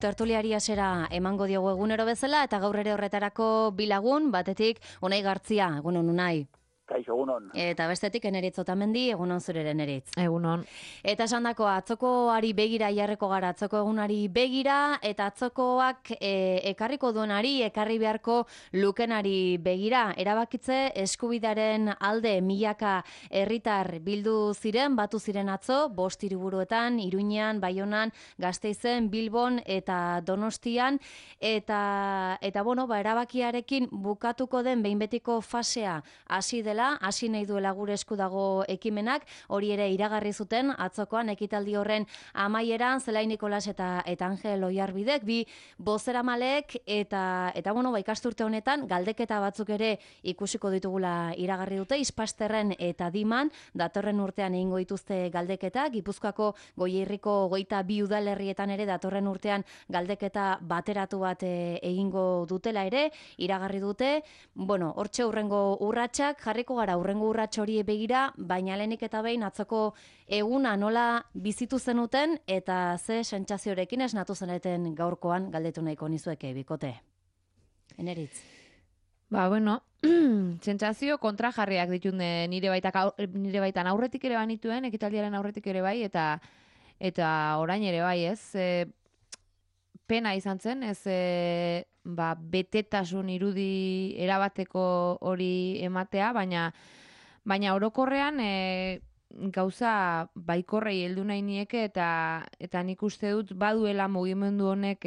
Tertuliari hasiera emango diogu egunero bezala eta gaur ere horretarako bilagun, batetik Unai Gartzia, egunon Unai. Kaixo, egunon. Eta bestetik Eneritz Otamendi, egunon zurere Eneritz. Egunon. Eta esandako atzokoari begira jarreko gara, atzoko egunari begira, eta atzokoak ekarriko duenari, ekarri beharko lukenari begira. Erabakitze eskubidearen alde milaka herritar bildu ziren, batu ziren atzo, 5 hiriburuetan, Iruñean, Baionan, Gasteizen, Bilbon eta Donostian, eta bueno, erabakiarekin bukatuko den behin betiko fasea hasi dela, hasi nahi duela gure esku dago ekimenak, hori ere iragarri zuten atzokoan ekitaldi horren amaieran Zelai Nikolas eta Angel Oiarbidek, bi bozeramalek eta bueno, ikasturte honetan galdeketa batzuk ere ikusiko ditugula iragarri dute, Ispasterren eta Diman datorren urtean egingo dituzte galdeketa, Gipuzkoako Goierriko 22 udalerrietan ere datorren urtean galdeketa bateratu bat egingo dutela ere iragarri dute. Bueno, hortxe hurrengo urratsak jarriko gara, hurrengo urrats hori begira, baina lehenik eta behin atzoko eguna nola bizitu zenuten eta ze sentsaziorekin esnatu zeneten gaurkoan galdetu nahiko nizueke bikote. Eneritz. Bueno, sentsazio kontrajarriak ditune nire baitan aurretik ere banituen, ekitaldiaren aurretik ere bai, eta orain ere bai, ez? Pena izan zen, ez betetasun irudi erabateko hori ematea, baina orokorrean gauza baikorrei heldu nahi nieke eta nik uste dut baduela mugimendu honek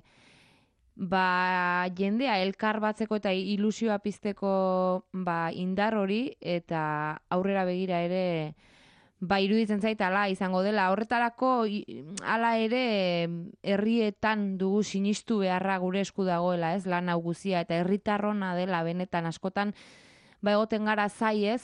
jendea elkar batzeko eta ilusioa pizteko indar hori eta aurrera begira ere iruditzen zait ala izango dela. Horretarako hala ere herrietan dugu sinistu beharra gure esku dagoela, ez, lan hau guzia, eta herritarrona dela benetan askotan egoten gara zai, ez,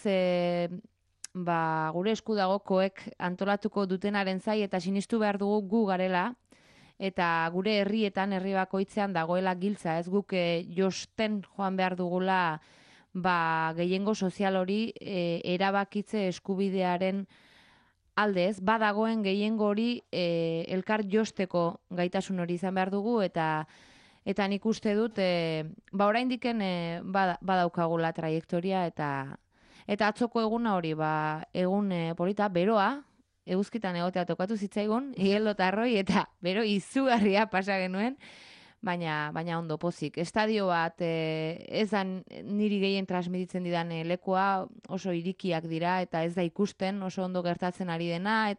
gure esku dagokoek antolatuko dutenaren zai eta sinistu behar dugu gu garela eta gure herrietan, herri bakoitzean dagoela giltza, ez, guk josten joan behar dugula gehiengo sozial hori erabakitze eskubidearen alde, ez, badagoen gehiengo hori elkar josteko gaitasun hori izan behar dugu eta nik uste dut oraindiken badaukagula trajektoria eta atzoko eguna hori egun polita beroa eguzkitan egotea tokatu zitzaigun Igeldo eta Arroi eta bero izugarria pasa genuen. Baina ondo pozik. Estadio bat ez da niri gehien transmititzen didan lekua, oso irikiak dira eta ez da ikusten, oso ondo gertatzen ari dena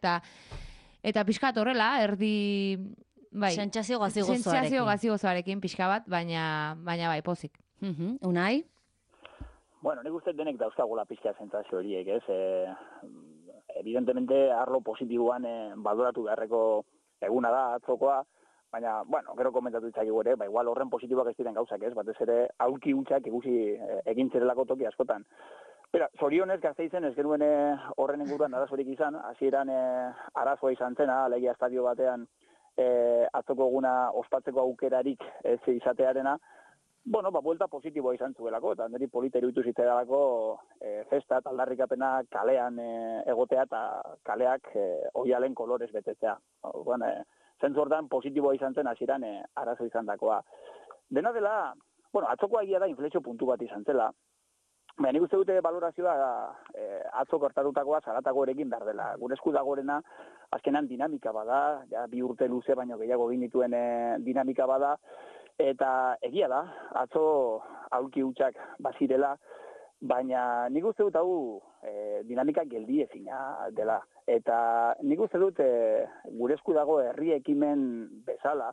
eta pixkat horrela, erdi sentsazio gazi-gozoarekin pixka bat, baina bai pozik. Unai? Bueno, nik uste denek dauzkagula pixka sentsazio horiek, ez? Evidentemente, arlo positiboan baloratu beharreko eguna da atzokoa, baina, bueno, gero komentatu ditzakigu ere, igual horren positiboak ez diren gauzak, ez? Batez ere, aulki hutsak ikusi egin zerelako toki askotan. Zorionez, Gasteizen ez genuen horren inguruan arazorik izan, hasieran arazoa izan zena, alegia estadio batean atzoko eguna ospatzeko aukerarik ez izatearena, bueno, buelta positiboa izan zuelako, eta niri polita iruditu zitzaidalako festa eta aldarrikapena kalean egotea eta kaleak oialen kolorez betetzea. Zentzu hortan positiboa izan zen hasieran arazo izan dakoa. Dena dela, atzokoa egia da inflexio puntu bat izan zela, baina nik uste dute valorazioa atzoko hartatutakoa zaratako erekin behar dela. Gure esku dagorena azkenan dinamika bada, ja 2 urte luze baino gehiago egin dituen dinamika bada, eta egia da, atzo aulki hutsak bazirela, baina nik uste dut hau dinamika geldi ezina dela. Eta nik uste dut gure esku dago herri ekimen bezala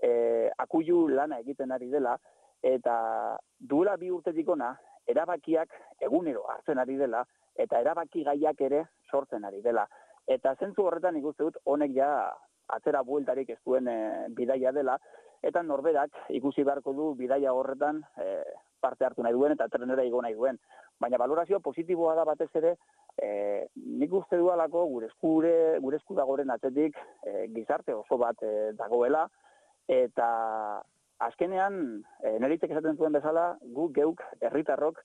akuilu lana egiten ari dela, eta duela 2 urtetik ona erabakiak egunero hartzen ari dela, eta erabaki gaiak ere sortzen ari dela. Eta zentzu horretan nik uste dut honek ja atzera bueltarik ez duen bidaia dela, eta norberak ikusi beharko du bidaia horretan parte hartu nahi duen eta trenera igo nahi duen. Baina valorazio positiboa da batez ere, nik uste dualako gure esku dagoren atzetik gizarte oso bat dagoela, eta azkenean, neritek esaten zuen bezala, guk geuk, herritarrok,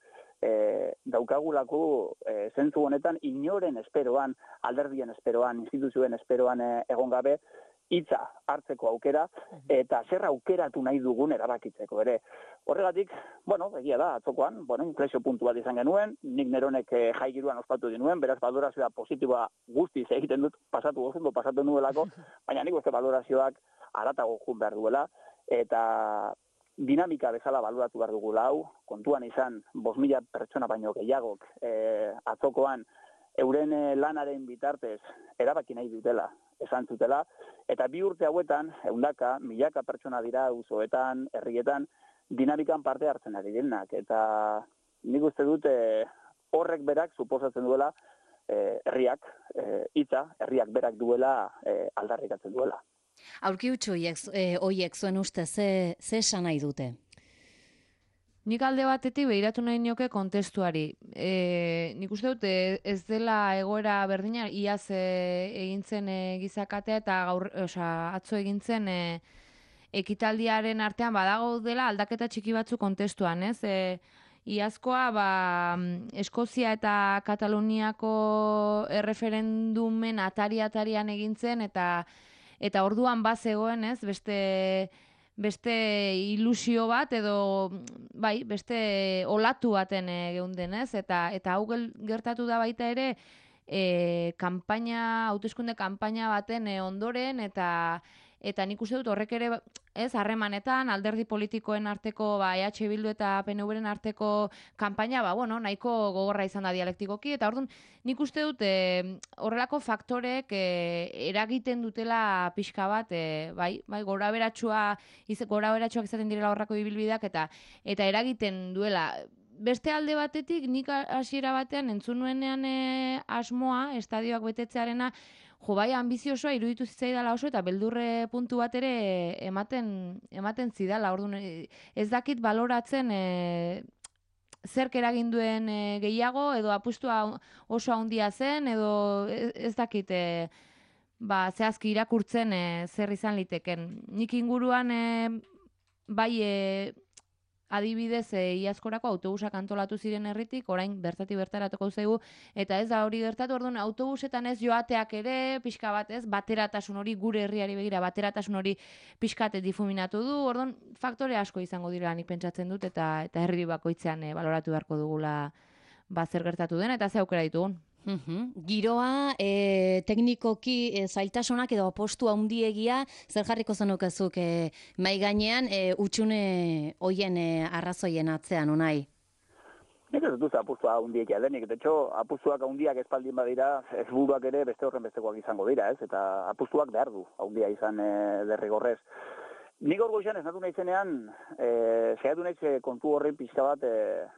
daukagulako zentzu honetan inoren esperoan, alderdien esperoan, instituzioen esperoan egon gabe, hitza hartzeko aukera, eta zer aukeratu nahi dugun erabakitzeko ere. Horregatik, egia da, atzokoan, inflexio puntu bat izan genuen, nik neronek jai giroan ospatu dinuen, beraz valorazioa positiboa guztiz egiten dut, pasatu nuelako, baina nik uste valorazioak haratago jun behar duela, eta dinamika bezala baloratu behar dugula hau, kontuan izan 5.000 pertsona baino gehiagok atzokoan euren lanaren bitartez erabaki nahi dutela, esan zutela, eta 2 urte hauetan, milaka pertsona dira auzoetan, herrietan, dinamikan parte hartzen ari direnak, eta nik uste dut horrek berak suposatzen duela herriak berak duela aldarrikatzen duela. Aurki hutsu horiek zuen uste, ze esan nahi dute? Nik alde batetik behiratu nahi nioke kontestuari. Nik uste dut ez dela egoera berdina, iaz egintzen gizakatea eta atzo egintzen ekitaldiaren artean badago dela aldaketa txiki batzu kontestuan, ez? Iazkoa, Eskozia eta Kataluniako erreferendumen atari-atarian egintzen eta orduan bazegoen, ez? Beste ilusio bat edo beste olatu baten geunden, ez? Eta hau gertatu da baita ere hauteskunde kanpaina baten ondoren eta nik uste dut horrek ere harremanetan alderdi politikoen arteko EH Bildu eta PNVren arteko kanpaina nahiko gogorra izan da dialektikoki eta orduan nik uste dut horrelako faktorek eragiten dutela pixka bat goraberatsuak izaten direla horrako ibilbideak eta eragiten duela. Beste alde batetik, nik hasiera batean entzun nuenean asmoa, estadioak betetzearena, ambiziosoa iruditu zitzaidala oso eta beldurre puntu bat ere ematen zidala. Orduan, ez dakit baloratzen zerk eragin duen gehiago edo apustua oso handia zen edo ez dakit zehazki irakurtzen zer izan liteken. Nik inguruan adibidez, iazkorako autobusak antolatu ziren herritik, orain bertatik bertaratuko zaigu, eta ez da hori gertatu, orduan autobusetan ez joateak ere, pixka bat ez, bateratasun hori, gure herriari begira, bateratasun hori pixkate difuminatu du, orduan faktore asko izango dira nik pentsatzen dut, eta herri bakoitzean baloratu beharko dugula zer gertatu den, eta ze aukera ditugun. Giroa, teknikoki zailtasunak edo apostu handiegia zer jarriko zenukezuk mai gainean hutsune hoien arrazoien atzean Unai? Nik ez dut apustua handiegia denik, de hecho apustuak handiak espaldin badira, ez buruak ere beste horren bestekoak izango dira, ez? Eta apustuak behar du handia izan derrigorrez. Nik hor goizan ez natu nahi zenean, zehatu nahi kontu horren pixka bat,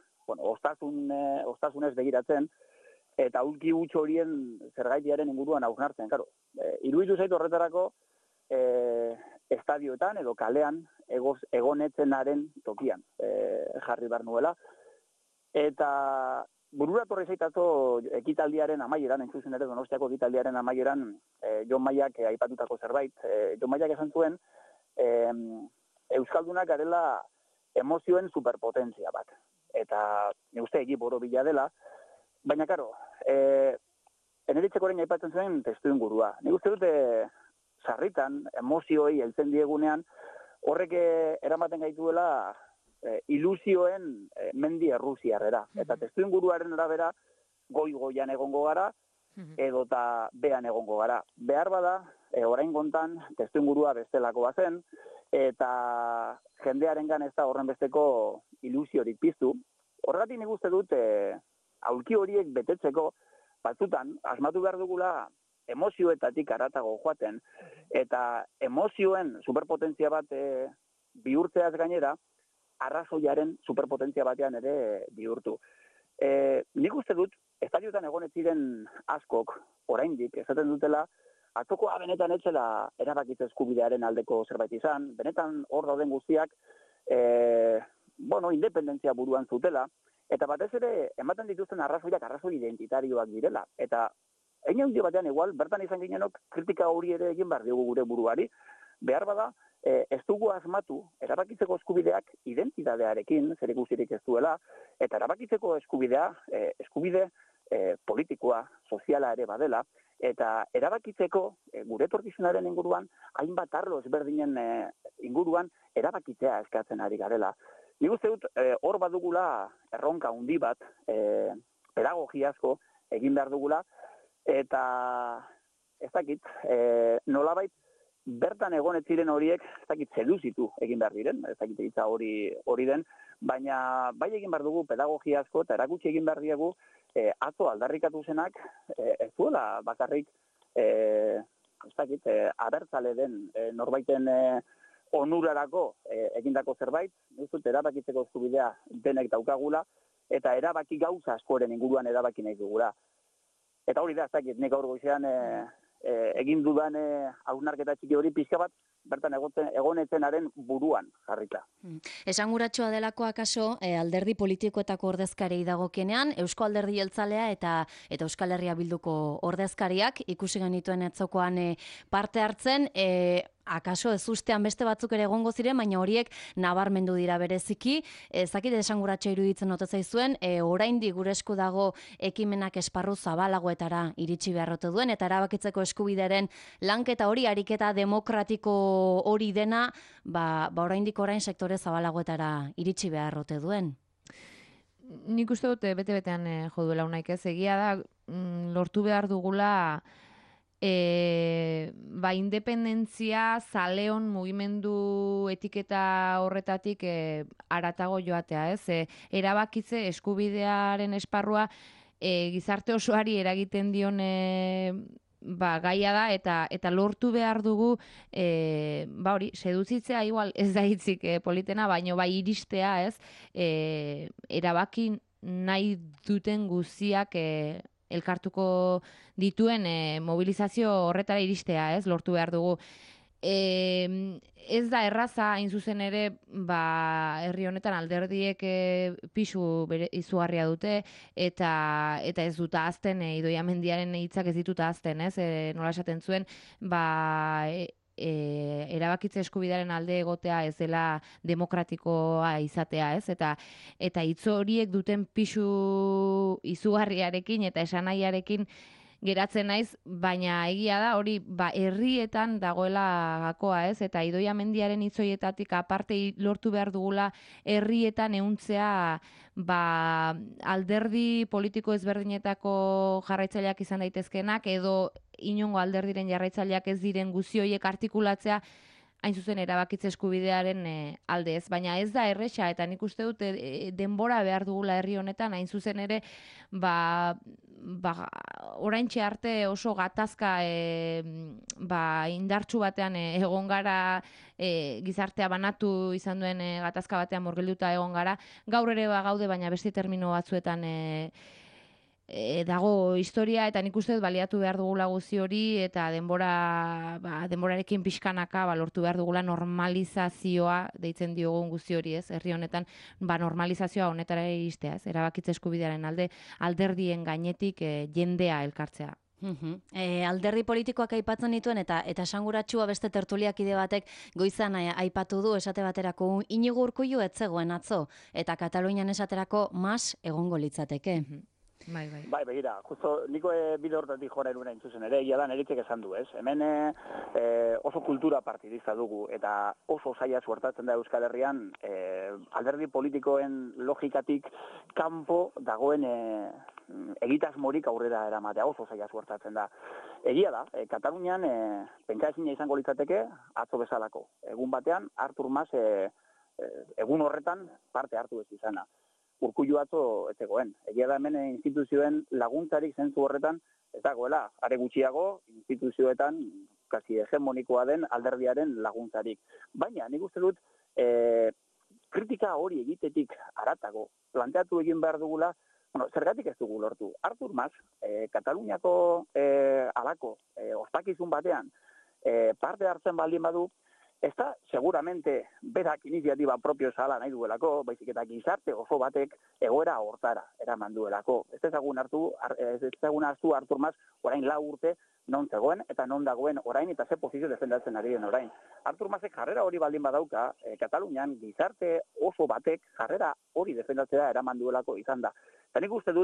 ostasunez begiratzen, eta aulki gutxo horien zergaitiaren inguruan hausnartzen. Iruditu zaitu horretarako estadioetan edo kalean egonetzenaren tokian jarri behar nuela. Eta burura torri zaitazo ekitaldiaren amaieran, entzuzen ere Donostiako ekitaldiaren amaieran, Jon Maiak aipatutako zerbait. Jon Maiak esan zuen, Euskaldunak garela emozioen superpotentzia bat. Eta uste egiporo bila dela, baina, karo, eneritzekoren aipatzen zuen testu ingurua. Nik uste dute sarritan, emozioei heltzen diegunean, horrek eramaten gaituela ilusioen mendi errusiarrera. Eta testu inguruaren arabera, goi-goian egongo gara, edota behan egongo gara. Behar bada, orain kontan, testu ingurua bestelako bazen, eta jendearengan ez da horren besteko ilusiorik piztu. Horregatik nik uste dut, aulki horiek betetzeko, batzutan, asmatu behar dugula emozioetatik haratago joaten, eta emozioen superpotentzia bat bihurtzeaz gainera, arrazoiaren superpotentzia batean ere bihurtu. Nik uste dut, estadiotan egonet ziren askok, oraindik, esaten dutela, atzokoa benetan etzela erabakitze eskubidearen aldeko zerbait izan, benetan hor dauden guztiak, independentzia buruan zutela, eta batez ere, ematen dituzten arrazoiak arrazoi identitarioak direla. Eta, egin handi batean igual, bertan izan ginenok kritika hori ere egin behar dugu gure buruari, behar bada, ez dugu asmatu, erabakitzeko eskubideak identitatearekin, zer ikusirik ez duela, eta erabakitzeko eskubidea, eskubide politikoa, soziala ere badela, eta erabakitzeko gure etorkizunaren inguruan, hainbat arlo ezberdinen inguruan erabakitzea eskatzen ari garela. Nik uste dut, hor badugula erronka handi bat, pedagogiazko egin behar dugula, eta ez dakit, nolabait, bertan egon ez ziren horiek, ez dakit, seduzitu egin behar diren, ez dakit egitza hori den, baina bai egin behar dugu pedagogiazko eta erakutsi egin behar diegu, atzo aldarrikatu zenak, ez duela bakarrik, ez dakit, abertzale den norbaiten onurarako egindako zerbait, ez dut erabakitzeko eskubidea denek daukagula, eta erabaki gauza askoren inguruan erabaki nahi dugula. Eta hori da, ez dakit, nik gaur goizean egin dudan hausnarketa txiki hori pixka bat, bertan egonetzenaren buruan jarrita. Esanguratsua delako akaso alderdi politikoetako ordezkarei dagokienean, Eusko Alderdi Jeltzalea eta Euskal Herria Bilduko ordezkariak ikusi genituen etzokoan parte hartzen, akaso ez ustean beste batzuk ere egongo ziren, baina horiek nabarmendu dira bereziki. Ezakit esanguratsa iruditzen ote zaizuen, oraindik gure esku dago ekimenak esparru zabalagoetara iritsi beharrote duen, eta erabakitzeko eskubideren lanketa hori, ariketa demokratiko hori dena, oraindik orain sektore zabalagoetara iritsi beharrote duen. Nik uste dut bete-betean jo duela unaik ez, egia da lortu behar dugula independentzia zaleon mugimendu etiketa horretatik haratago joatea, ez? Erabakitze eskubidearen esparrua gizarte osoari eragiten dion gaia da, eta lortu behar dugu hori, seduzitzea igual ez da hitzik politena, baino bai iristea, ez? Erabaki nahi duten guztiak elkartuko dituen mobilizazio horretara iristea, ez? Lortu behar dugu. Ez da erraza, hain zuzen ere, herri honetan alderdiek pisu izugarria dute, eta ez dut ahazten, Idoia Mendiaren hitzak ez ditut ahazten, ez? Nola esaten zuen, erabakitze eskubidearen alde egotea ez dela demokratikoa izatea, ez? Eta hitz horiek duten pisu izugarriarekin eta esanahiarekin geratzen naiz, baina egia da hori herrietan dagoela gakoa, ez? Eta Idoia Mendiaren hitz horietatik aparte lortu behar dugula herrietan ehuntzea alderdi politiko ezberdinetako jarraitzaileak izan daitezkenak, edo inongo alderdiren jarraitzaileak ez diren guzti horiek artikulatzea hain zuzen erabakitze eskubidearen alde, ez? Baina ez da erresa, eta nik uste dut denbora behar dugula herri honetan, hain zuzen ere oraintxe arte oso gatazka indartsu batean egon gara, gizartea banatu izan duen gatazka batean murgilduta egon gara, gaur ere gaude, baina beste termino batzuetan dago historia, eta nik uste dut baliatu behar dugula guzti hori, eta denborarekin pixkanaka lortu behar dugula normalizazioa deitzen diogun guzti hori, ez? Herri honetan normalizazioa honetara iristea, ez? Erabakitze eskubidearen alde alderdien gainetik jendea elkartzea. Alderdi politikoak aipatzen dituen eta esanguratsua beste tertuliakide batek goizan aipatu du, esate baterako Iñigo Urkullu ez zegoen atzo, eta Katalunian esaterako mas egongo litzateke. Bai, begira, justo niko bide hortatik jora eruna intzuzen ere, egia da neritzek esan du, ez? Hemen oso kultura partidista dugu, eta oso zaila suertatzen da Euskal Herrian alderdi politikoen logikatik kanpo dagoen egitasmorik aurrera eramatea, oso zaila suertatzen da. Egia da, Katalunian pentsaezina izango litzateke atzo bezalako. Egun batean, Artur Mas egun horretan parte hartu ez izana. Urkullu atzo ez zegoen. Egia da hemen instituzioen laguntzarik zentzu horretan ez dagoela. Are gutxiago instituzioetan kasi hegemonikoa den alderdiaren laguntzarik. Baina nik uste dut kritika hori egitetik haratago planteatu egin behar dugula, zergatik ez dugu lortu. Artur Mas, Kataluniako alako ospakizun batean parte hartzen baldin badu, ez da, seguramente, berak iniziatiba propio zala nahi duelako, baizik eta gizarte oso batek egoera hortara eraman duelako. Ez ezagun hartu Artur Mas orain 4 urte non zegoen eta non dagoen orain eta ze posizio defendatzen ari den orain. Artur Masek jarrera hori baldin badauka, Katalunian gizarte oso batek jarrera hori defendatzea eraman duelako izan da. Eta nik uste dut,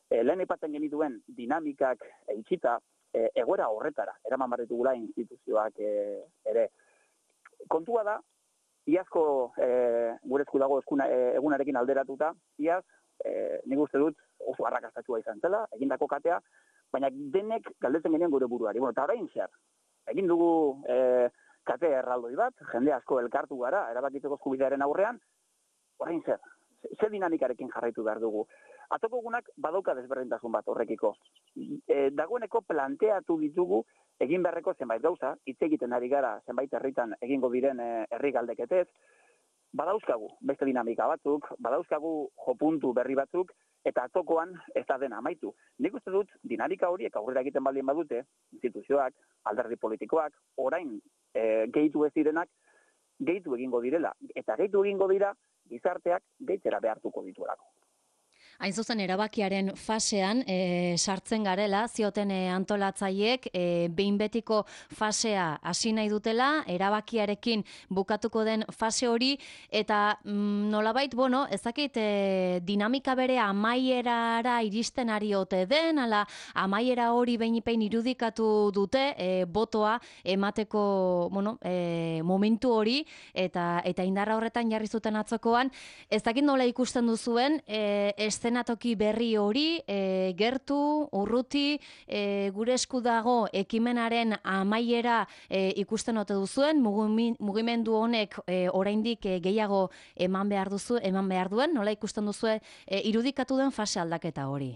lehen aipatzen genituen dinamikak itxita, egoera horretara, eraman behar ditugula instituzioak ere. Kontua da, iazko gure esku dago egunarekin alderatuta, iaz, nik uste dut oso arrakastatua izan zela, egindako katea, baina denek galdetzen genien gure buruari. Bueno, eta orain zer, egin dugu kate erraldoi bat, jende asko elkartu gara, erabakitzeko eskubidearen aurrean, orain zer, ze dinamikarekin jarraitu behar dugu. Atzoko egunak badauka desberdintasun bat horrekiko. Dagoeneko planteatu ditugu egin beharreko zenbait gauza, hitz egiten ari gara zenbait herritan egingo diren herri galdeketez, badauzkagu beste dinamika batzuk, badauzkagu jopuntu berri batzuk, eta atzokoan ez da dena amaitu. Nik uste dut dinamika horiek aurrera egiten baldin badute, instituzioak, alderdi politikoak, orain gehitu ez direnak, gehitu egingo direla. Eta gehitu egingo dira, gizarteak gehitzera behartuko dituelako. Hain zuzen erabakiaren fasean sartzen garela, zioten antolatzaileek behin betiko fasea hasi nahi dutela, erabakiarekin bukatuko den fase hori, eta nolabait, bueno, ezakit dinamika bere amaierara iristen ari ote den, ala amaiera hori behin irudikatu dute botoa emateko momentu hori, eta indarra horretan jarri zuten atzokoan, ezakit nola ikusten duzuen, eszenatoki berri hori, gertu, urruti, gure esku dago ekimenaren amaiera ikusten ote duzuen, mugimendu honek oraindik gehiago eman behar duen, nola ikusten duzue irudikatu den fase aldaketa hori?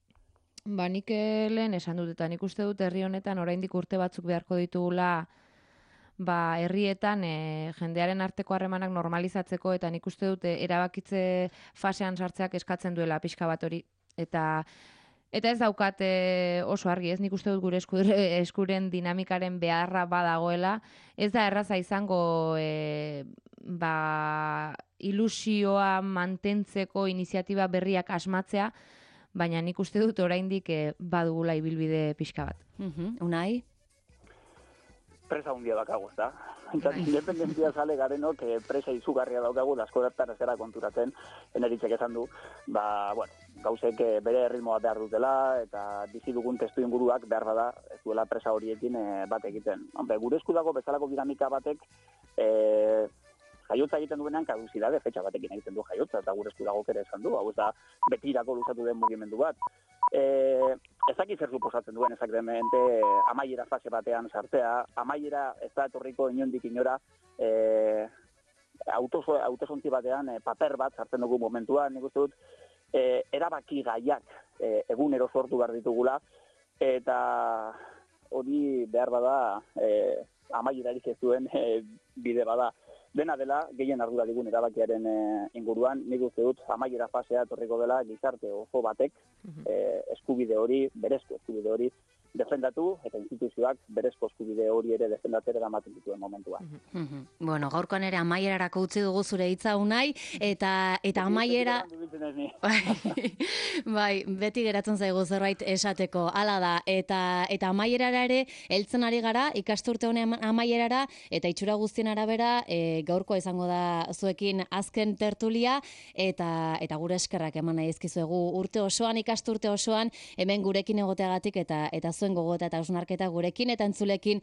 Ba, nik lehen esan dut, eta nik uste dut herri honetan oraindik urte batzuk beharko ditugula herrietan jendearen arteko harremanak normalizatzeko, eta nik uste dut erabakitze fasean sartzeak eskatzen duela pixka bat hori. Eta ez daukat oso argi, ez nik uste dut gure eskuren dinamikaren beharra badagoela. Ez da erraza izango ilusioa mantentzeko iniziatiba berriak asmatzea, baina nik uste dut oraindik badugula ibilbide pixka bat. Unai? Presa hundia daukagu, ez da? Independentzia zale garenok presa izugarria daukagu, askotan zera konturatzen, eneritzek esan du, gauzek bere ritmoa behar dutela, eta bizi dugun testu inguruak behar bada, ez duela presa horiekin bat egiten. Gure esku dago bezalako dinamika batek, jaiotza egiten duenean kaduzidade, fetxa batekin egiten du jaiotza, eta gure esku dago ere esan du, hau ez da betirako luzatu den mugimendu bat. Ezakit zer suposatzen duen exactamente amaiera fase batean sartzea, amaiera ez da etorriko inondik inora autosontzi batean paper bat sartzen dugu momentuan, nik uste dut erabaki gaiak egunero sortu behar ditugula, eta hori behar bada amaierarik ez duen bide bada. Dena dela, gehien ardura digun erabakiaren inguruan, nik uste dut amaiera fasea etorriko dela gizarte oso batek eskubide hori, berezko eskubide hori, defendatu, eta instituzioak berezko eskubide hori ere defendatzera eramaten dituen momentua. Bueno, gaurkoan ere amaierarako utzi dugu zure hitza Unai, eta amaiera... Bai, beti geratzen zaigu zerbait esateko, hala da, eta amaierara ere, heltzen ari gara, ikasturte honen amaierara, eta itxura guztien arabera, gaurkoa izango da zuekin azken tertulia, eta gure eskerrak eman nahi ezkizuegu urte osoan, ikasturte osoan, hemen gurekin egoteagatik, eta zuen gogota eta hausnarketa gurekin eta entzulekin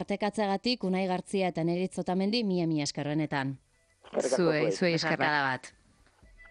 partekatzeagatik Unai Gartzia eta Neritz Otamendi, mila esker benetan. Zuei eskerrak. Bat.